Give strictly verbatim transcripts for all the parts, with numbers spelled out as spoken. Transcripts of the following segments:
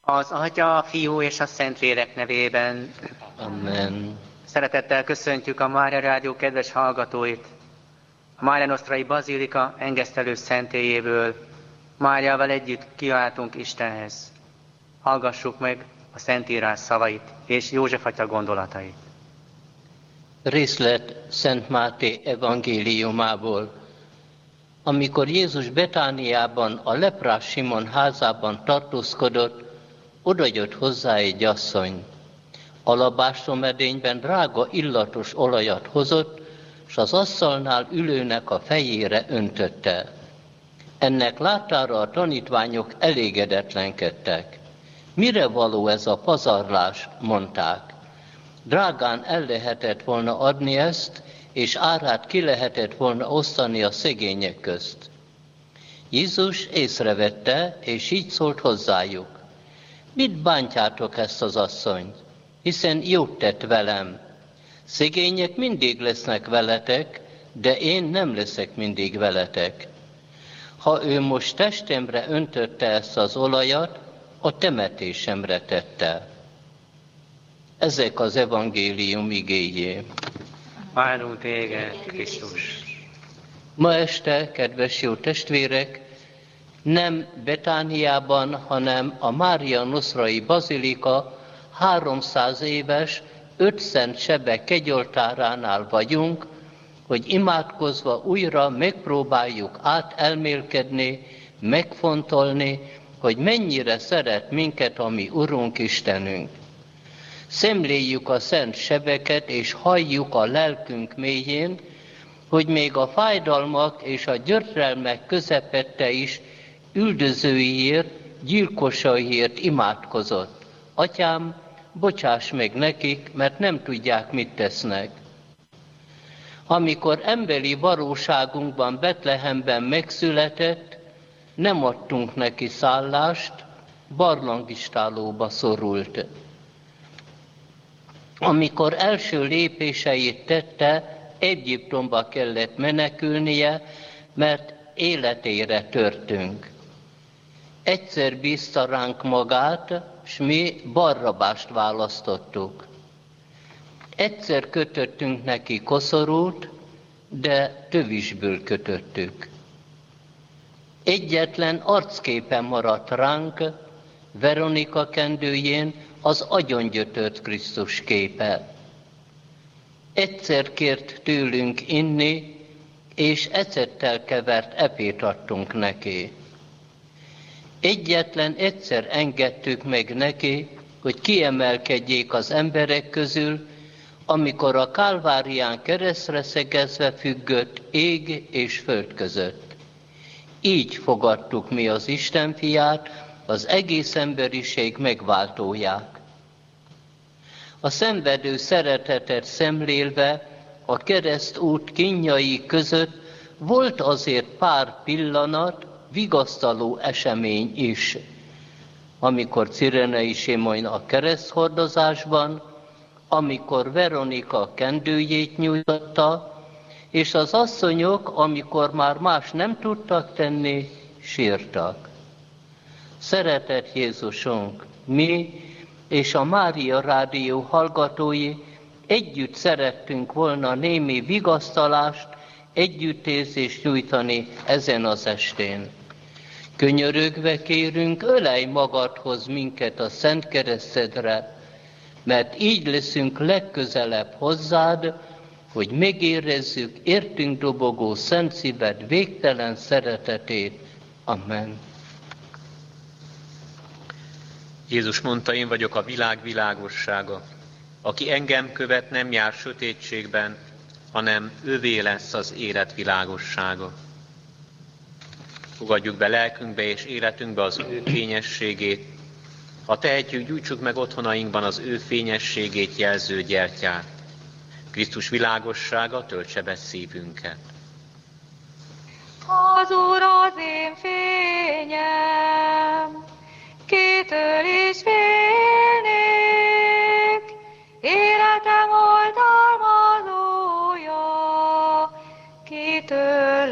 Az Atya, a Fiú és a Szentlélek nevében. Amen. Szeretettel köszöntjük a Mária Rádió kedves hallgatóit. A Mária Nosztrai Bazilika engesztelő szentélyéből Máriával együtt kiáltunk Istenhez. Hallgassuk meg a Szentírás szavait és József atya gondolatait. Részlet Szent Máté evangéliumából. Amikor Jézus Betániában, a leprás Simon házában tartózkodott, odajött hozzá egy asszony. Alabástromedényben drága illatos olajat hozott, s az asztalnál ülőnek a fejére öntötte. Ennek látára a tanítványok elégedetlenkedtek. Mire való ez a pazarlás, mondták. Drágán el lehetett volna adni ezt, és árát ki lehetett volna osztani a szegények közt. Jézus észrevette, és így szólt hozzájuk. Mit bántjátok ezt az asszonyt? Hiszen jót tett velem. Szegények mindig lesznek veletek, de én nem leszek mindig veletek. Ha ő most testemre öntötte ezt az olajat, a temetésemre tette. Ezek az evangélium igéjé. Áldunk téged, Krisztus! Ma este, kedves jó testvérek, nem Betániában, hanem a Mária Nosztrai Bazilika háromszáz éves öt szent sebe kegyoltáránál vagyunk, hogy imádkozva újra megpróbáljuk átelmélkedni, megfontolni, hogy mennyire szeret minket a mi Urunk Istenünk. Szemléljük a szent sebeket, és halljuk a lelkünk mélyén, hogy még a fájdalmak és a gyötrelmek közepette is üldözőiért, gyilkosaiért imádkozott. Atyám, bocsáss meg nekik, mert nem tudják, mit tesznek. Amikor emberi valóságunkban Betlehemben megszületett, nem adtunk neki szállást, barlangistálóba szorult. Amikor első lépéseit tette, Egyiptomba kellett menekülnie, mert életére törtünk. Egyszer bízta ránk magát, s mi Barrabást választottuk. Egyszer kötöttünk neki koszorút, de tövisből kötöttük. Egyetlen arcképe maradt ránk, Veronika kendőjén az agyongyötört Krisztus képe. Egyszer kért tőlünk inni, és ecettel kevert epét adtunk neki. Egyetlen egyszer engedtük meg neki, hogy kiemelkedjék az emberek közül, amikor a Kálvárián keresztre szegezve függött ég és föld között. Így fogadtuk mi az Isten fiát, az egész emberiség megváltóját. A szenvedő szeretetet szemlélve a keresztút kínjai között volt azért pár pillanat, vigasztaló esemény is, amikor Cirenei Simon a kereszthordozásban, amikor Veronika kendőjét nyújtotta, és az asszonyok, amikor már más nem tudtak tenni, sírtak. Szeretett Jézusunk, mi és a Mária Rádió hallgatói együtt szerettünk volna némi vigasztalást, együttérzést nyújtani ezen az estén. Könyörögve kérünk, ölelj magadhoz minket a Szent Keresztedre, mert így leszünk legközelebb hozzád, hogy megérezzük értünk dobogó szent szíved végtelen szeretetét. Amen. Jézus mondta, én vagyok a világ világossága. Aki engem követ, nem jár sötétségben, hanem övé lesz az élet világossága. Fogadjuk be lelkünkbe és életünkbe az ő fényességét. Ha tehetjük, gyújtsuk meg otthonainkban az ő fényességét jelző gyertyát. Krisztus világossága töltse be szívünket. Az Úr az én fényem, kitől is félnék, életem oltalmazója, kitől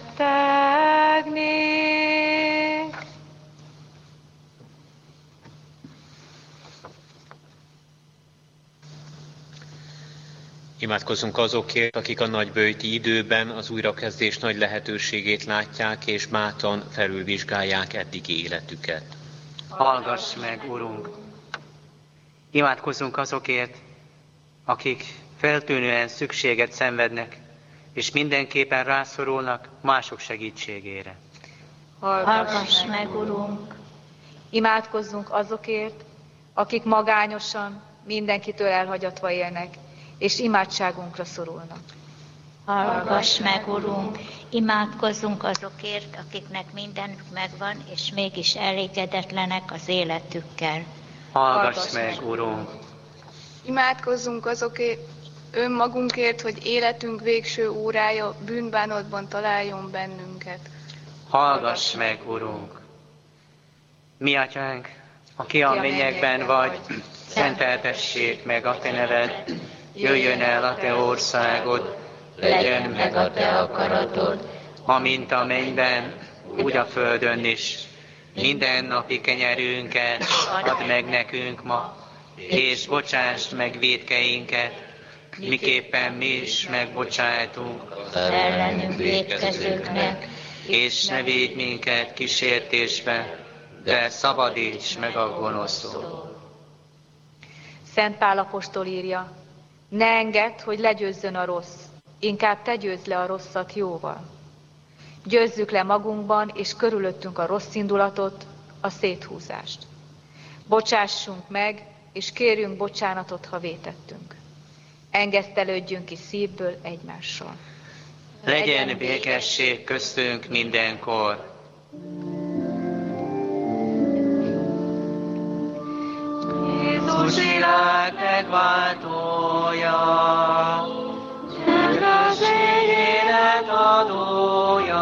rettegnék. Imádkozzunk azokért, akik a nagyböjti időben az újrakezdés nagy lehetőségét látják, és bátran felülvizsgálják eddigi életüket. Hallgass meg, Urunk! Imádkozzunk azokért, akik feltűnően szükséget szenvednek, és mindenképpen rászorulnak mások segítségére. Hallgass meg, Urunk! Imádkozzunk azokért, akik magányosan, mindenkitől elhagyatva élnek, és imádságunkra szorulnak. Hallgass meg, Urunk! Imádkozzunk azokért, akiknek mindenük megvan, és mégis elégedetlenek az életükkel. Hallgass meg, Urunk! Imádkozzunk azokért, önmagunkért, hogy életünk végső órája bűnbánatban találjon bennünket. Hallgass meg, Urunk! Mi atyánk, aki a mennyekben vagy, szenteltessék meg a te neved, jöjjön el a te országod, legyen meg a te akaratod, amint a mennyben, úgy a földön is. Minden napi kenyerünket add meg nekünk ma, és bocsásd meg vétkeinket, miképpen mi is megbocsájtunk ellenünk vétkezőknek, és ne védj minket kísértésbe, de szabadíts meg a gonosztól. Szent Pál apostol írja, ne engedd, hogy legyőzzön a rossz, inkább te győzd le a rosszat jóval. Győzzük le magunkban és körülöttünk a rossz indulatot, a széthúzást. Bocsássunk meg, és kérjünk bocsánatot, ha vétettünk. Engesztelődjünk ki szívből egymással. Legyen békesség köztünk mindenkor. Jézus világ megváltója, csendesség élet adója,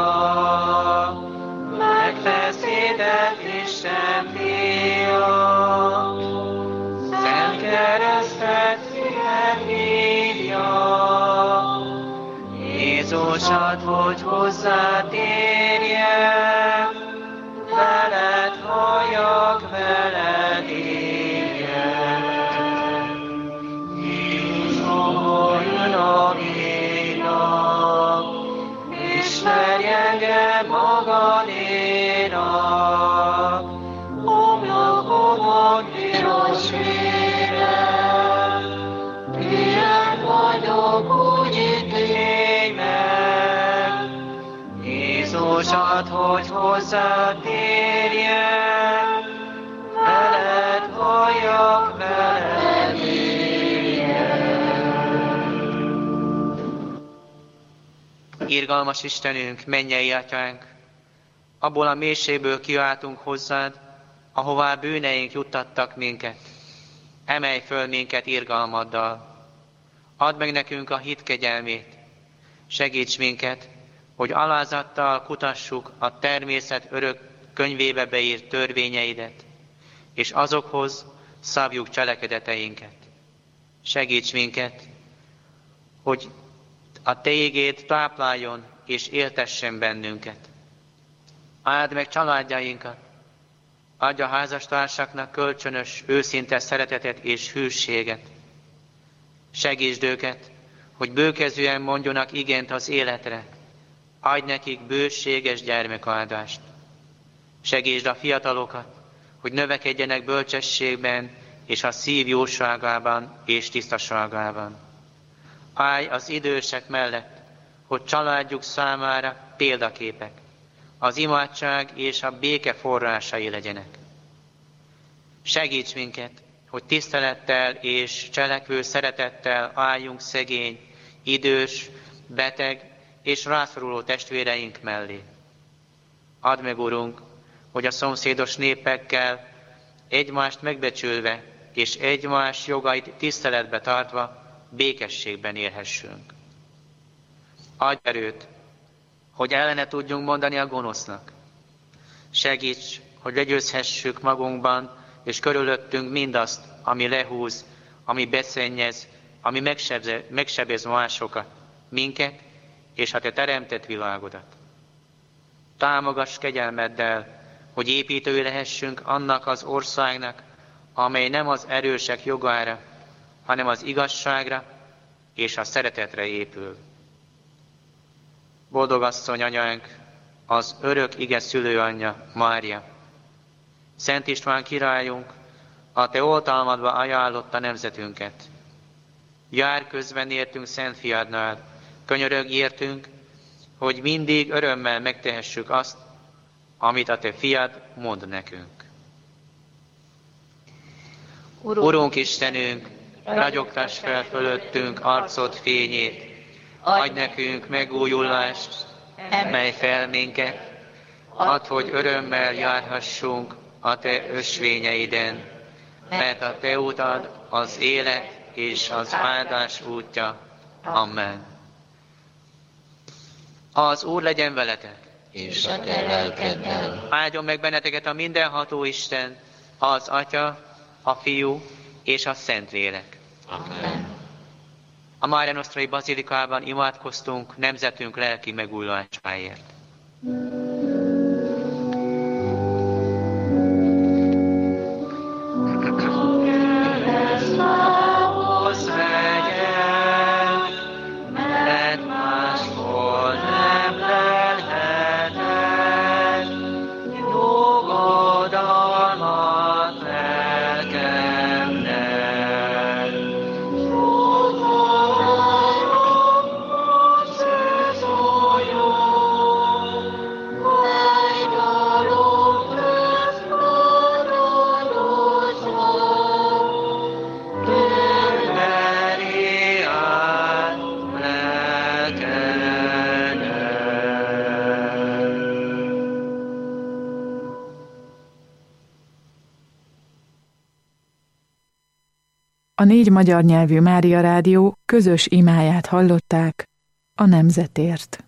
megfeszített Isten fia, szent keresztet szíved hívja. Jézus add, hogy hozzád térjek, veled halljak, veled éljek. Jézus jön a végnak, ismerj engem magadénak, homlokomon piros vére, ilyen vagyok, úgy ítélj meg. Jézus add, hogy hozzád térjek, veled halljak, veled éljek. Irgalmas Istenünk, mennyei Atyánk, abból a mélységből kiáltunk hozzád, ahová bűneink juttattak minket. Emelj föl minket irgalmaddal. Add meg nekünk a hit kegyelmét. Segíts minket, hogy alázattal kutassuk a természet örök könyvébe beírt törvényeidet, és azokhoz szabjuk cselekedeteinket. Segíts minket, hogy a te igéd tápláljon és éltessen bennünket. Áld meg családjainkat, adj a házastársaknak kölcsönös, őszinte szeretetet és hűséget. Segítsd őket, hogy bőkezően mondjonak igent az életre, adj nekik bőséges gyermekáldást. Segítsd a fiatalokat, hogy növekedjenek bölcsességben és a szív jóságában és tisztaságában. Állj az idősek mellett, hogy családjuk számára példaképek, az imádság és a béke forrásai legyenek. Segíts minket, hogy tisztelettel és cselekvő szeretettel álljunk szegény, idős, beteg és rászoruló testvéreink mellé. Add meg, Urunk, hogy a szomszédos népekkel egymást megbecsülve és egymás jogait tiszteletbe tartva békességben élhessünk. Adj erőt, hogy ellene tudjunk mondani a gonosznak. Segíts, hogy legyőzhessük magunkban és körülöttünk mindazt, ami lehúz, ami beszennyez, ami megsebez, megsebez másokat, minket és a te teremtett világodat. Támogass kegyelmeddel, hogy építői lehessünk annak az országnak, amely nem az erősek jogára, hanem az igazságra, és a szeretetre épül. Boldog asszony anyánk, az örök ige szülőanyja, Mária. Szent István királyunk, a te oltalmadba ajánlotta nemzetünket. Jár közben értünk Szent Fiadnál, könyörög értünk, hogy mindig örömmel megtehessük azt, amit a te fiad mond nekünk. Urunk, Urunk Istenünk, ragyogtass fel fölöttünk arcod fényét, adj nekünk megújulást, emelj fel minket, add, hogy örömmel járhassunk a te ösvényeiden, mert a te utad az élet és az áldás útja. Amen. Az Úr legyen veletek, és a te lelkeddel. Áldjon meg benneteket a mindenható Isten, az Atya, a Fiú és a Szentlélek. Amen. A Mare Nostrai Bazilikában imádkoztunk nemzetünk lelki megújulásáért. A négy magyar nyelvű Mária Rádió közös imáját hallották a nemzetért.